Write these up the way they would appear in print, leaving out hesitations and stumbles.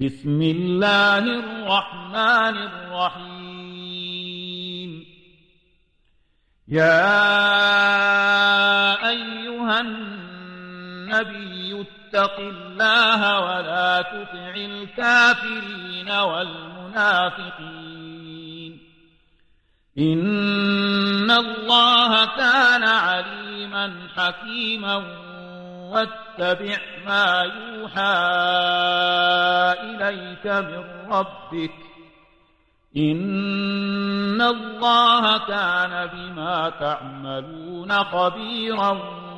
بسم الله الرحمن الرحيم. يا أيها النبي اتق الله ولا تطع الكافرين والمنافقين إن الله كان عليما حكيما واتبع ما يوحى إليك من ربك إن الله كان بما تعملون خبيرا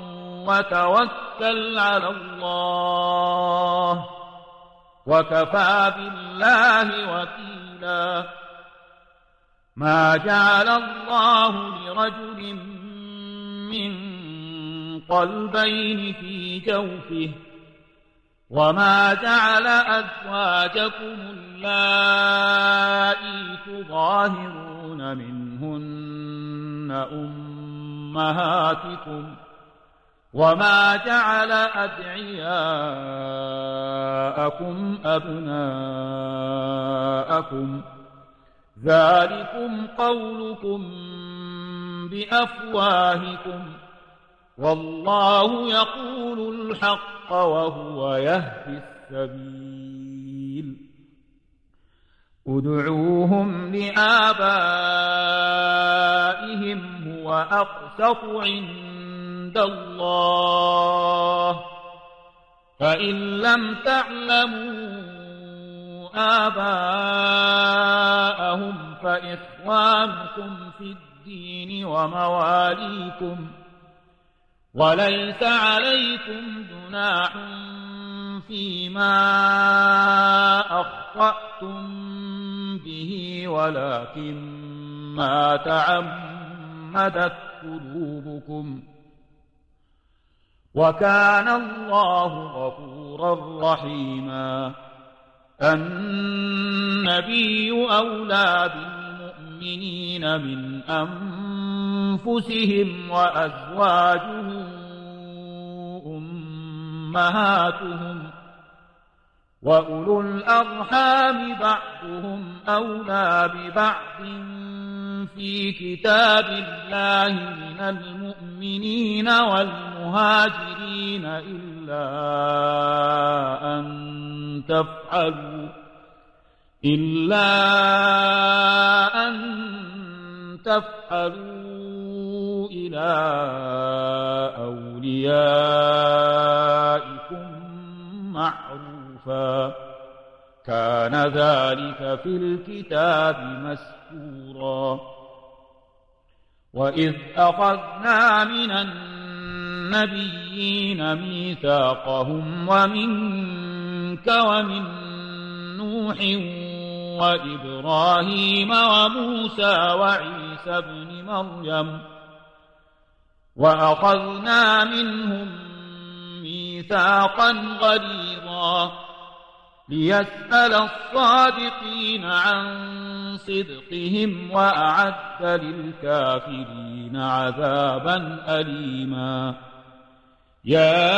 وتوكل على الله وكفى بالله وكيلا. ما جعل الله لرجل من قلبين في جوفه وما جعل أزواجكم اللائي تظاهرون منهن أمهاتكم وما جعل أدعياءكم أبناءكم ذلكم قولكم بأفواهكم والله يقول الحق وهو يهدي السبيل. ادعوهم لآبائهم هو أقسط عند الله فإن لم تعلموا آباءهم فإخوانكم في الدين ومواليكم وليس عليكم جناح فيما أخطأتم به ولكن ما تعمدت قلوبكم وكان الله غفورا رحيما. النبي أولى بالمؤمنين من أنفسهم وأزواجه أمهاتهم وأولو الأرحام بعضهم أولى ببعض في كتاب الله من المؤمنين والمهاجرين إلا أن تفعلوا إلى أوليائكم معروفا كان ذلك في الكتاب مسطورا. وإذ أخذنا من النبيين ميثاقهم ومنك ومن نوح وإبراهيم وموسى وعيسى ابن مريم وأخذنا منهم ميثاقا غليظا ليسأل الصادقين عن صدقهم وأعد للكافرين عذابا أليما. يا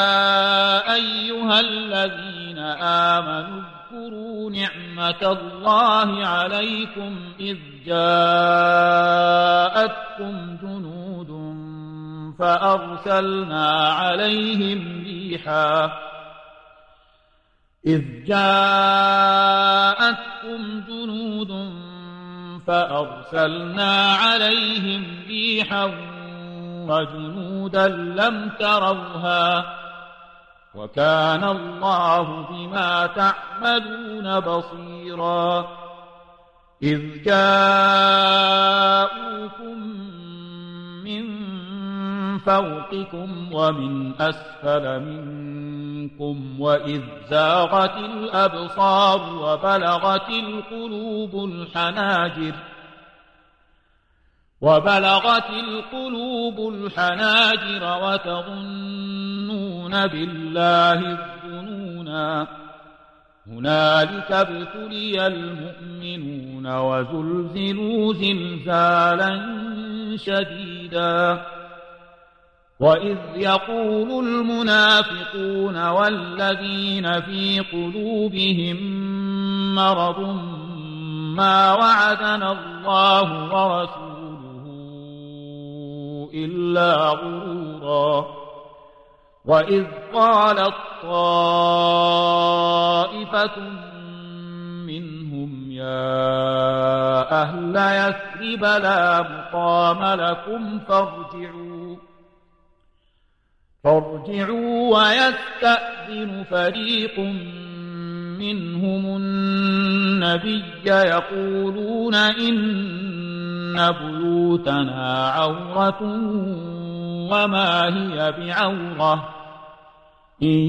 أيها الذين آمنوا اذكروا نعمة الله عليكم إذ جاءتكم جنود فأرسلنا عليهم ريحا وجنودا لم تروها وكان الله بما تعملون بصيرا. إذ جاءوكم من فوقكم ومن أسفل منكم وإذ زاغت الأبصار وبلغت القلوب الحناجر وتظنون بالله الظنونا. هنالك ابتلي المؤمنون وزلزلوا زلزالا شديدا. وإذ يقول المنافقون والذين في قلوبهم مرض ما وعدنا الله ورسوله إلا غرورا وإذ قالت طائفة منهم يا أهل يثرب لا مقام لكم فارجعوا ويستأذن فريق منهم النبي يقولون إن بيوتنا عورة وما هي بعورة إن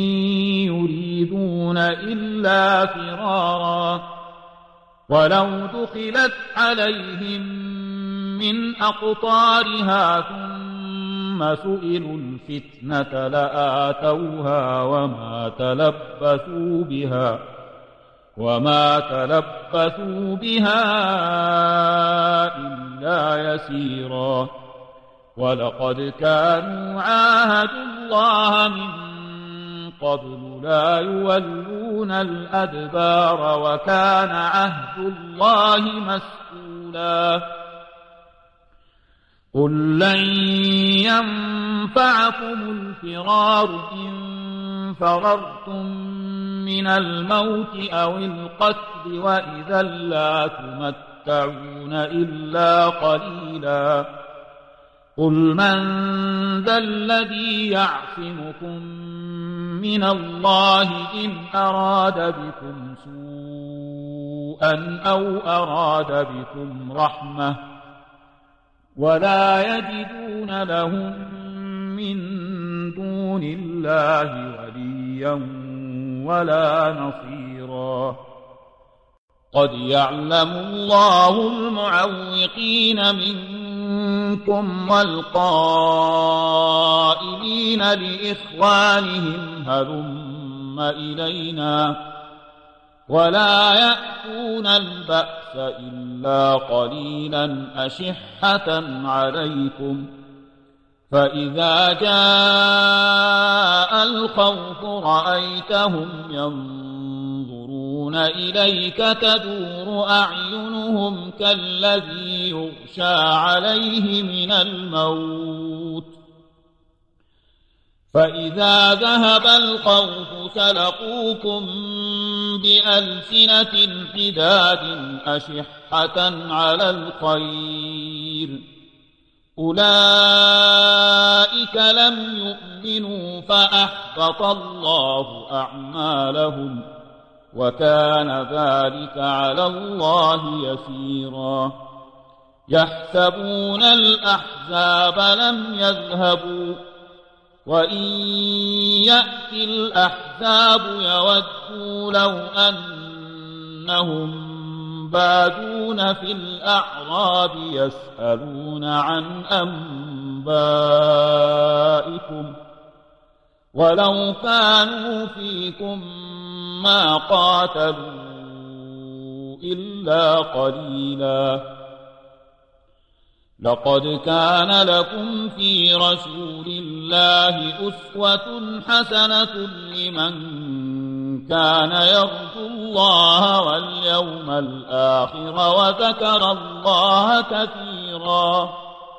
يريدون إلا فرارا ولو دخلت عليهم من أقطارها ثم سئلوا الفتنة لآتوها وما تلبثوا بها إلا يسيرا ولقد كانوا عاهدوا الله من قبل لا يولون الأدبار وكان عهد الله مسؤولا قل لن ينفعكم الفرار إن فررتم من الموت أو القتل وإذا لا تمتعون إلا قليلا قل من ذا الذي يعصمكم من الله إن أراد بكم سوءا أو أراد بكم رحمة ولا يجدون لهم من دون الله وليا ولا نصيرا قد يعلم الله المعوقين منكم والقائلين لإخوانهم هلم إلينا ولا يأتون البأس إلا قليلا أشحة عليكم فإذا جاء الخوف رأيتهم ينظرون إليك تدور أعينهم كالذي يغشى عليه من الموت فإذا ذهب الخوف سلقوكم بألسنة حداد أشحة على الخير أولئك لم يؤمنوا فأحبط الله أعمالهم وكان ذلك على الله يسيرا يحسبون الأحزاب لم يذهبوا وإن يأتي الأحزاب يودوا لو أنهم بادون في الأعراب يسألون عن أنبائكم ولو كانوا فيكم ما قاتلوا إلا قليلا لقد كان لكم في رسول الله أسوة حسنة لمن كان يرجو الله واليوم الآخر وذكر الله كثيرا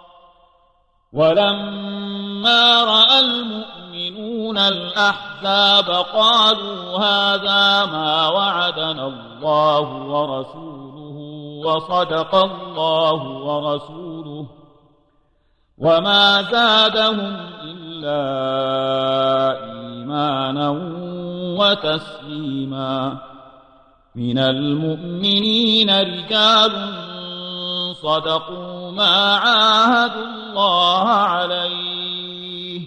ولما رأى المؤمنون الأحزاب قالوا هذا ما وعدنا الله ورسوله وصدق الله ورسوله وما زادهم إلا إيمانا وتسليما من المؤمنين رجال صدقوا ما عاهدوا الله عليه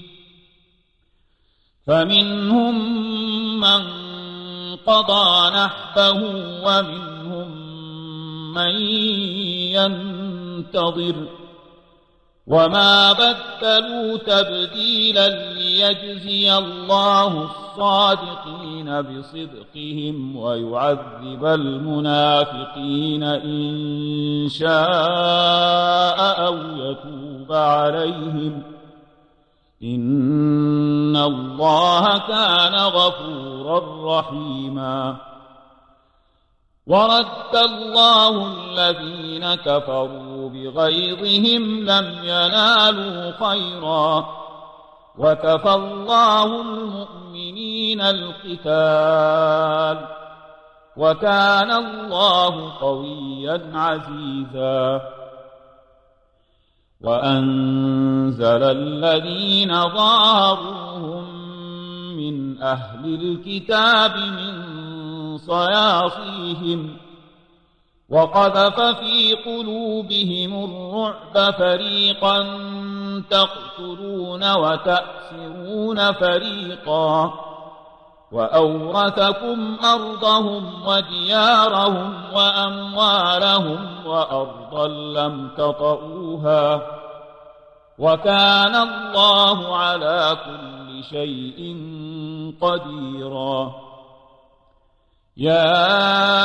فمنهم من قضى نحبه ومنهم من ينتظر وما بدلوا تبديلا ليجزي الله الصادقين بصدقهم ويعذب المنافقين إن شاء أو يتوب عليهم إن الله كان غفورا رحيما ورد الله الذين كفروا بغيظهم لم ينالوا خيرا وكفى الله المؤمنين القتال وكان الله قويا عزيزا وأنزل الذين ظاهروهم من أهل الكتاب من صياصيهم وقذف في قلوبهم الرعب فريقا تقتلون وتأسرون فريقا وأورثكم أرضهم وديارهم وأموالهم وأرضا لم تطئوها وكان الله على كل شيء قديرا يا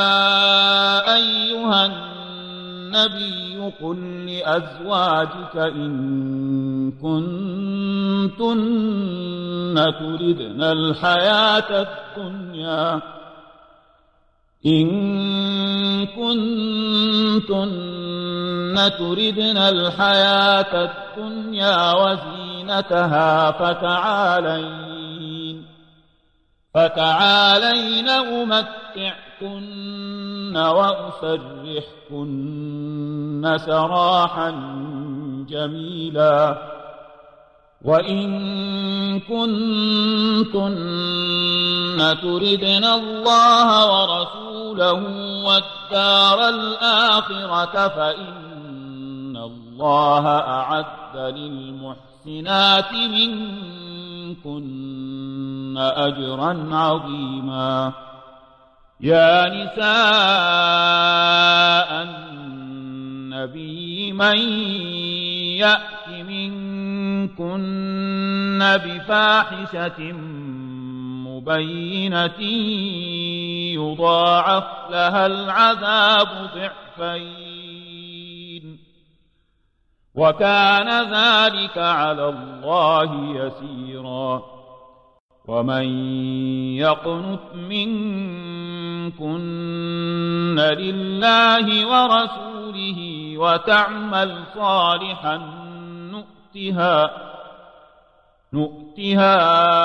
أيها النبي قل لأزواجك إن كنتن تردن الحياة الدنيا وزينتها فتعالين أمتعكن وأسرحكن سراحا جميلا وإن كنتن تردن الله ورسوله والدار الآخرة فإن الله أعد للمحسنات منكن أجرا عظيما يا نساء النبي من يأت منكن بفاحشة مبينة يضاعف لها العذاب ضعفين وكان ذلك على الله يسيرا ومن يقنت منكن لله ورسوله وتعمل صالحا نؤتها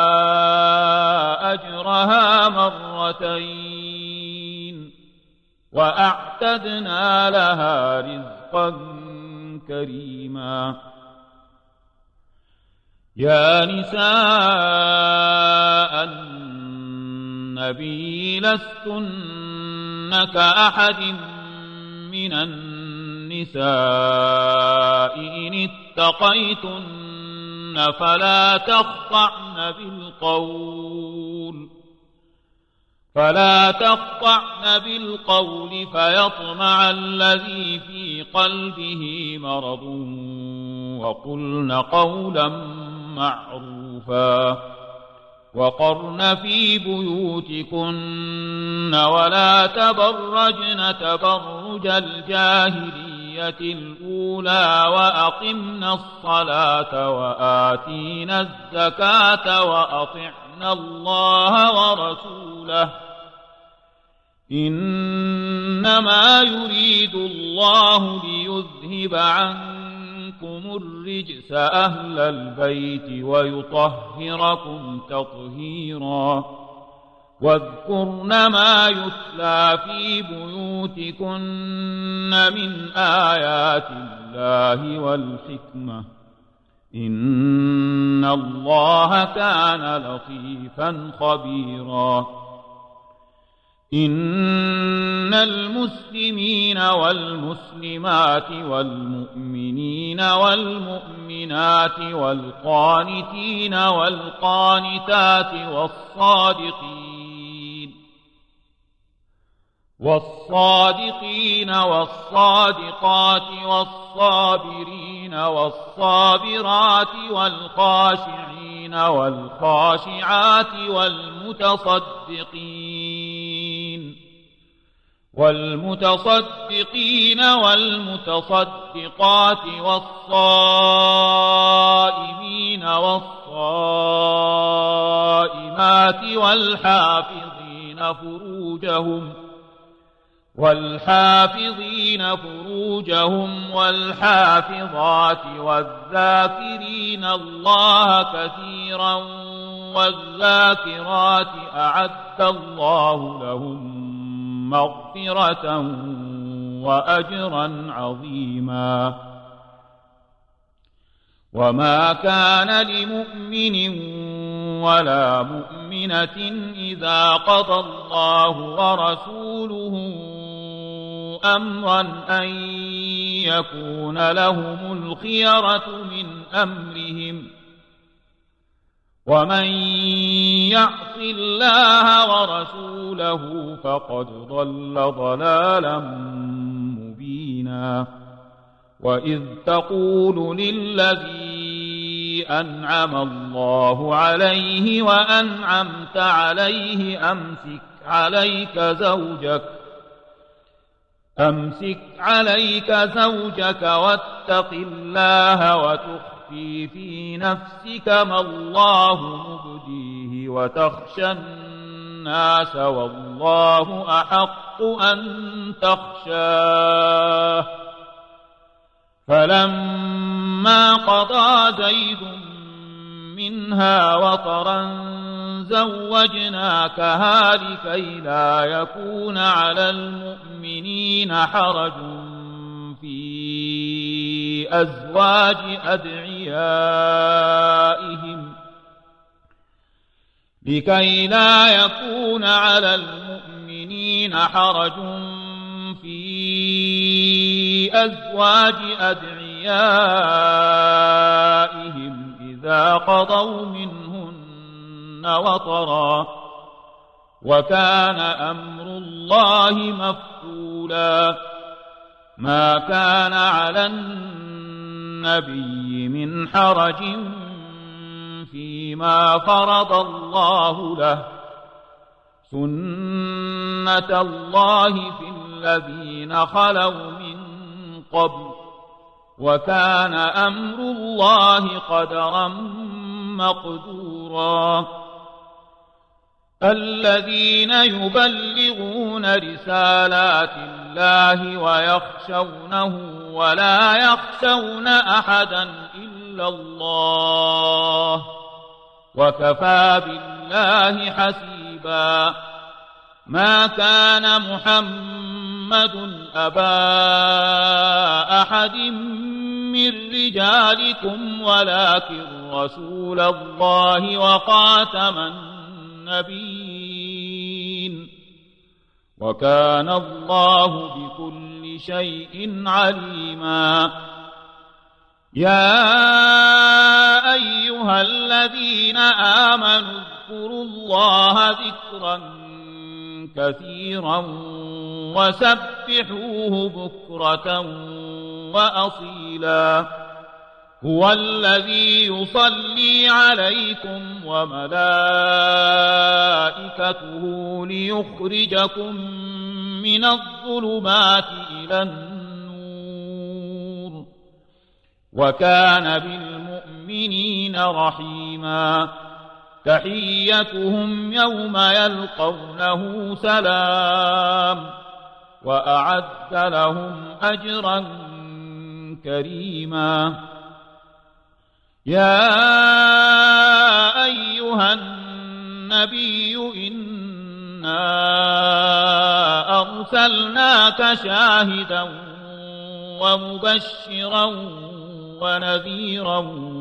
أجرها مرتين وأعتدنا لها رزقا كريما يا نساء النبي لستن كأحد من النساء إن اتقيتن فلا تخضعن بالقول فيطمع الذي في قلبه مرض وقلن قولا معروفا وقرن في بيوتكن ولا تبرجن تبرج الجاهلية الأولى وأقمن الصلاة وآتينا الزكاة وأطعنا الله ورسوله إنما يريد الله ليذهب عنكم الرجس أهل البيت ويطهركم تطهيرا واذكرن ما يتلى في بيوتكن من آيات الله والحكمة إن الله كان لطيفا خبيرا إن المسلمين والمسلمات والمؤمنين والمؤمنات والقانتين والقانتات والصادقين والصادقات والصابرين والصابرات والخاشعين والخاشعات والمتصدقين والمتصدقات والصائمين والصائمات والحافظين فروجهم والحافظات والذاكرين الله كثيرا والذاكرات أعد الله لهم مغفرة وأجرا عظيما. وما كان لمؤمن ولا مؤمنة إذا قضى الله ورسوله أمرا أن يكون لهم الخيرة من أمرهم ومن يعص الله ورسوله فقد ضل ضلالا مبينا. وإذ تقول للذي أنعم الله عليه وأنعمت عليه أمسك عليك زوجك واتق الله وتخفي في نفسك ما الله مبديه وتخشى الناس والله أحق أن تخشاه. فلما قضى زيد منها وطرا زوجناكها لكي لا يكون على المؤمنين حرج في أزواج أدعيائهم إذا قضوا منهن وطرا وكان أمر الله مفعولا. ما كان على النبي من حرج فيما فرض الله له سنة الله في الذين خلوا من قبل وكان أمر الله قدرا مقدورا. الذين يبلغون رسالات الله ويخشونه ولا يخشون أحدا إلا الله وكفى بالله حسيبا. ما كان محمد أبا أحد من رجالكم ولكن رسول الله وخاتم النبيين وكان الله بكل شيء عليما. يا أيها الذين آمنوا اذكروا الله ذكرا كثيرا وسبحوه بكرة وأصيلا. هو الذي يصلي عليكم وملائكته ليخرجكم من الظلمات إلى النور وكان بالمؤمنين رحيما. تحيتهم يوم يلقونه سلام وأعد لهم أجرا كريما. يا أيها النبي إنا أرسلناك شاهدا ومبشرا ونذيرا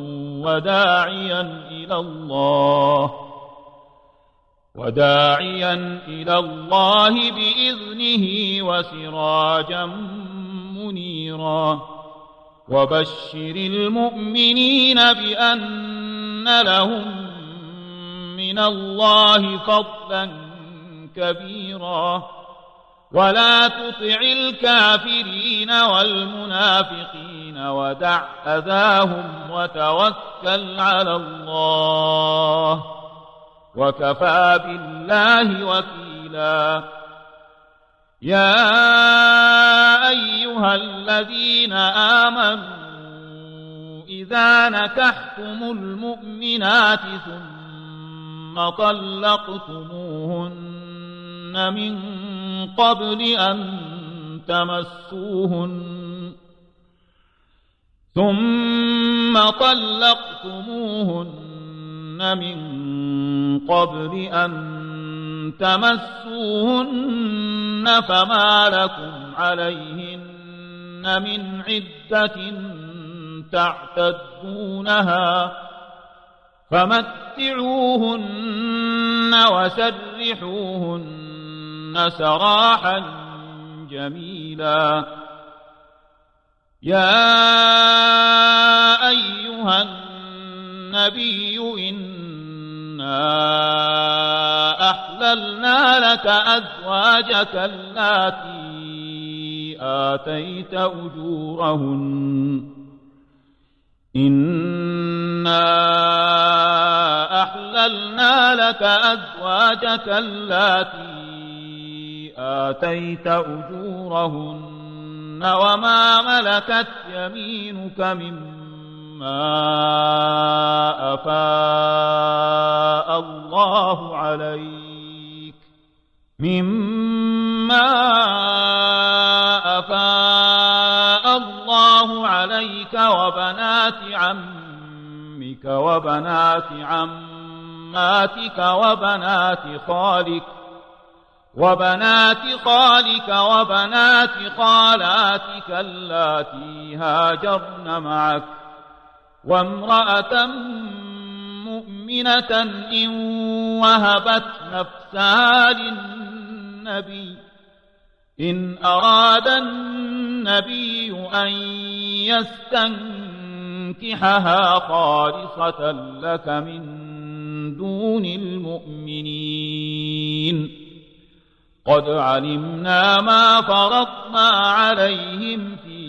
وداعيا إلى الله بإذنه وسراجا منيرا. وبشر المؤمنين بأن لهم من الله فضلا كبيرا. ولا تطع الكافرين والمنافقين ودع أذاهم وتوكل على الله وكفى بالله وكيلا. يا أيها الذين آمنوا إذا نكحتم المؤمنات ثم طلقتموهن من قبل أن تمسوهن فما لكم عليهن من عدة تعتدونها فمتعوهن وسرحوهن سراحا جميلا. يا أيها النبي إنا أحللنا لك أزواجك اللاتي آتيت أجورهن أحللنا لك أزواجك اللاتي آتيت أجورهن وما ملكت يمينك مما أفاء الله عليك وبنات عمك وبنات عماتك وبنات خالك وبنات خالاتك اللاتي هاجرن معك وامرأة مؤمنة إن وهبت نفسها للنبي إن أراد النبي أن يستنكحها خالصة لك من دون المؤمنين. قد علمنا ما فرضنا عليهم في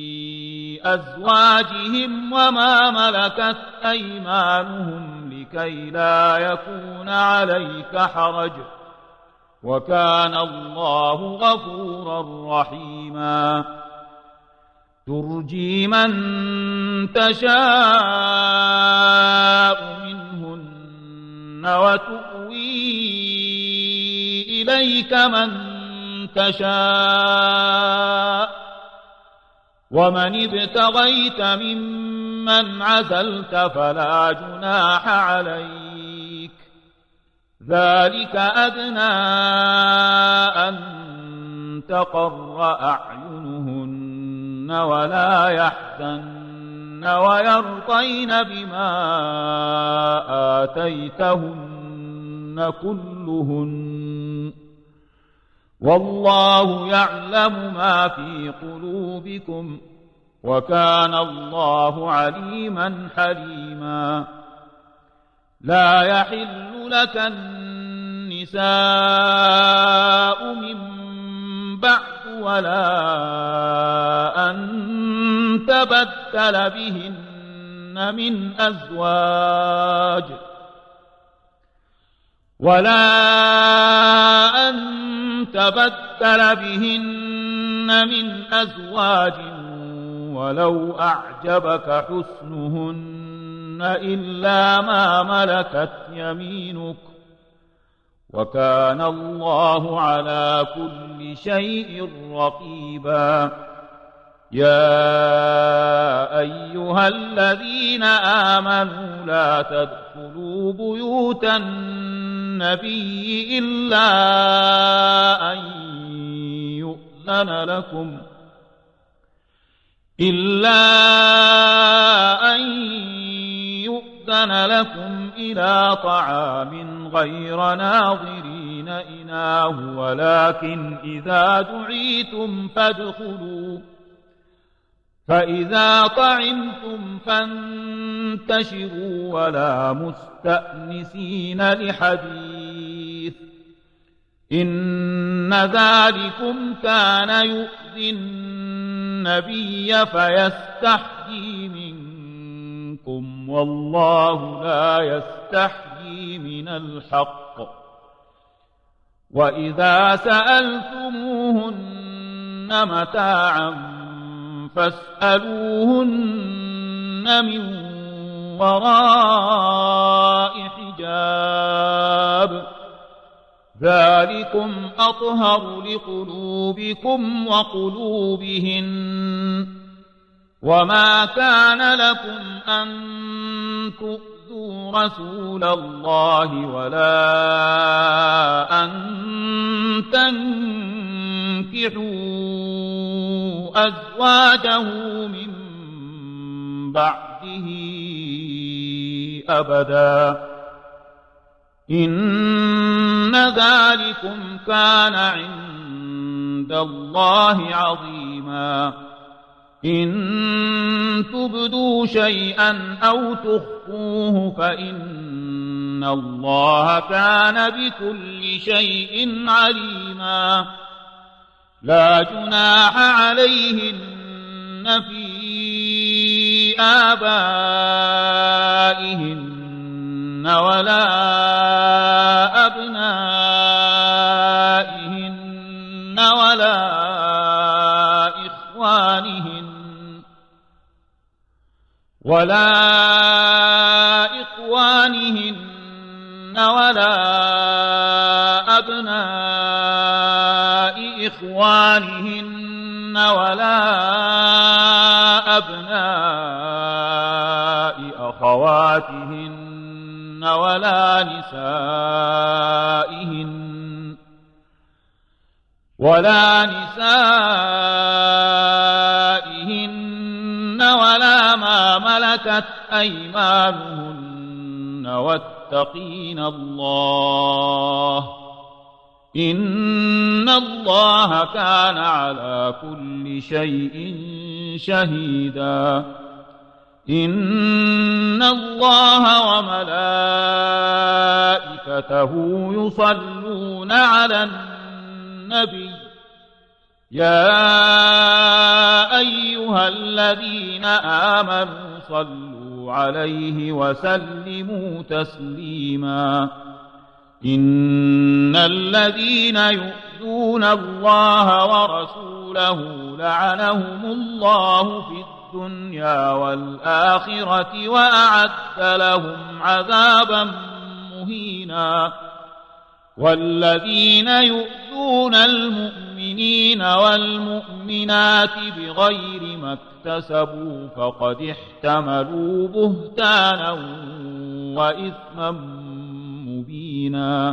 أزواجهم وما ملكت أيمانهم لكي لا يكون عليك حرج وكان الله غفورا رحيما. ترجي من تشاء منهن وتؤوي إليك من تشاء ومن ابتغيت ممن عزلت فلا جناح عليك ذلك أدنى أن تقر أعينهن ولا يحزن ويرضين بما آتيتهن كلهن والله يعلم ما في قلوبكم وكان الله عليما حليما. لا يحل لك النساء من بعد ولا أن تبدل بهن من أزواج ولو أعجبك حسنهن إلا ما ملكت يمينك وكان الله على كل شيء رقيبا. يا أيها الذين آمنوا لا تدخلوا بيوت النبي إلا أن يؤذن لكم إلى طعام غير ناظرين إناه ولكن إذا دعيتم فادخلوا فإذا طعمتم فانتشروا ولا مستأنسين لحديث إن ذلكم كان يؤذي النبي فيستحيي منكم والله لا يستحيي من الحق. وإذا سألتموهن متاعا فاسألوهن من وراء حجاب حجاب ذلكم أطهر لقلوبكم وقلوبهن وما كان لكم أن تؤذوا رسول الله ولا أن تنكحوا أزواجه من بعده أبدا إن ذلكم كان عند الله عظيما إن تبدوا شيئا أو تخفوه فإن الله كان بكل شيء عليما لا جناح عليهن في آبائهن ولا أبنائهن ولا إخوانهن ولا أبناء إخوانهن ولا أبناء أخواتهن ولا نسائهن ولا ما ملكت أيمانهن واتقين الله إن الله كان على كل شيء شهيدا إن الله وملائكته يصلون على النبي يا أيها الذين آمنوا صلوا عليه وسلموا تسليما إن الذين يؤذون الله ورسوله لعنهم الله في الدنيا والآخرة وأعد لهم عذابا مهينا والذين يؤذون المؤمنين والمؤمنات بغير ما اكتسبوا فقد احتملوا بهتانا وإثما مبينا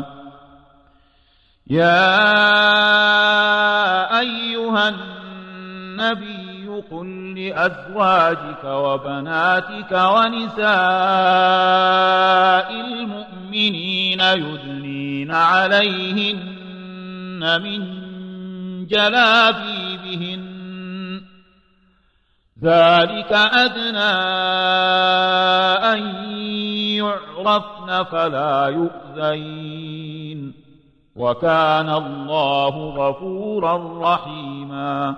يا أيها النبي قل لأزواجك وبناتك ونساء المؤمنين يدنين عليهن من جلابيبهن ذلك أدنى أن يعرفن فلا يؤذين وكان الله غفورا رحيما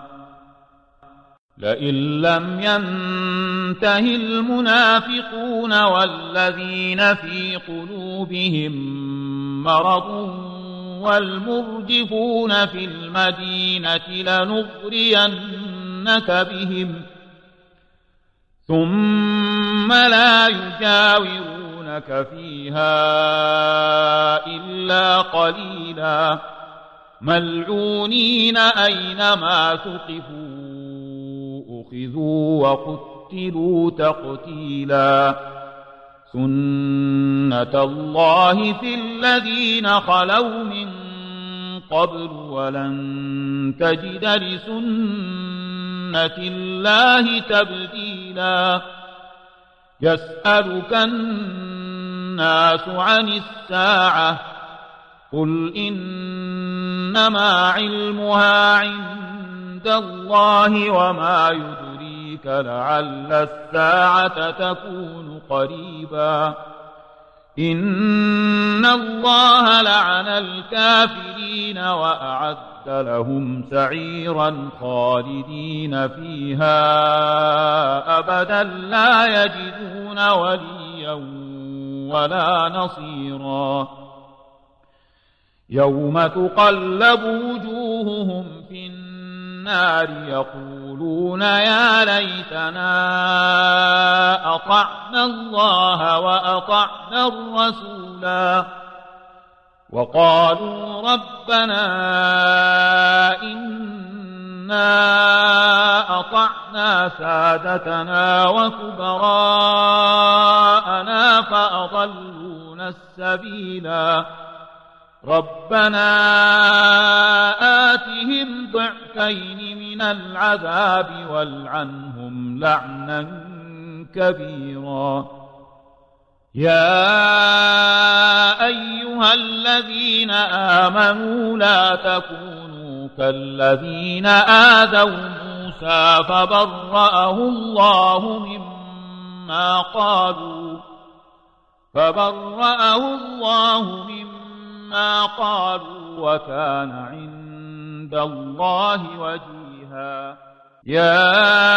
لئن لم ينته المنافقون والذين في قلوبهم مرض والمرجفون في المدينة لنغرينك بهم ثم لا يجاورونك فيها إلا قليلا ملعونين أينما ثقفوا أخذوا وقتلوا تقتيلا سنة الله في الذين خلوا من قبل ولن تجد لسنة الله تبديلا يسألك الناس عن الساعة قل إنما علمها عند الله وما يدريك لعل الساعة تكون قريبا إن الله لعن الكافرين وأعد لهم سعيرا خالدين فيها أبدا لا يجدون وليا ولا نصيرا يوم تقلب وجوههم في النار النار يقولون يا ليتنا أطعنا الله وأطعنا الرسولا وقالوا ربنا إنا أطعنا سادتنا وكبراءنا فأضلونا السبيلا ربنا آتهم ضعفين من العذاب والعنهم لعنا كبيرا يا أيها الذين آمنوا لا تكونوا كالذين آذوا موسى فبرأه الله مما قالوا وكان عند الله وجيها يا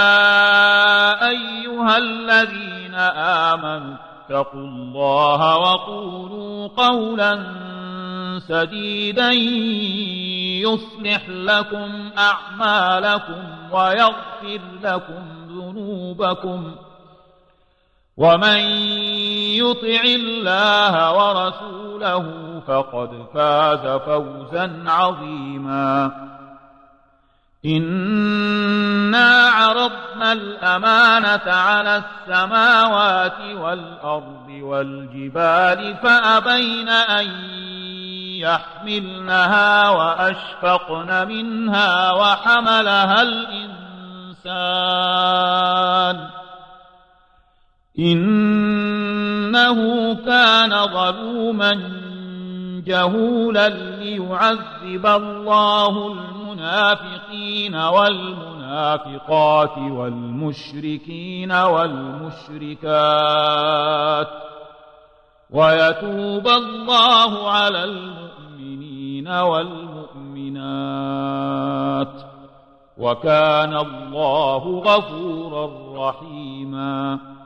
أيها الذين آمنوا اتقوا الله وقولوا قولا سديدا يصلح لكم أعمالكم ويغفر لكم ذنوبكم ومن يطع الله ورسوله فقد فاز فوزا عظيما إنا عرضنا الأمانة على السماوات والأرض والجبال فأبين أن يحملنها وأشفقن منها وحملها الإنسان إنه كان ظلوما جهولا ليعذب الله المنافقين والمنافقات والمشركين والمشركات ويتوب الله على المؤمنين والمؤمنات وكان الله غفورا رحيما